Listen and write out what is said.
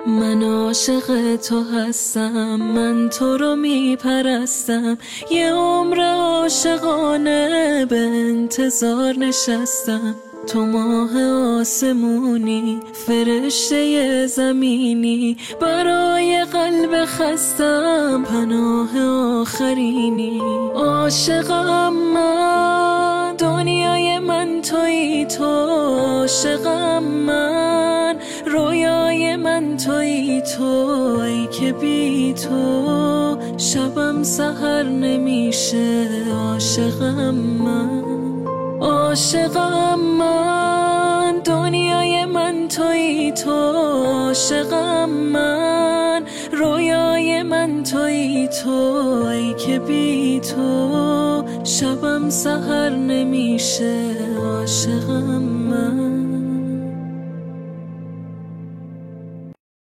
من عاشق تو هستم، من تو رو میپرستم، یه عمر عاشقانه به انتظار نشستم. تو ماه آسمونی، فرشته زمینی، برای قلب خستم پناه آخرینی. عاشقم من، دنیای من تویی تو. عاشقم من، رویای من تویی تو. ای که بی تو شبم سحر نمیشه. عاشقم من، عاشقم من، دنیای من تویی تو. عاشقم من، رویای من تویی تو. ای که بی تو شبم سحر نمیشه. عاشقم من.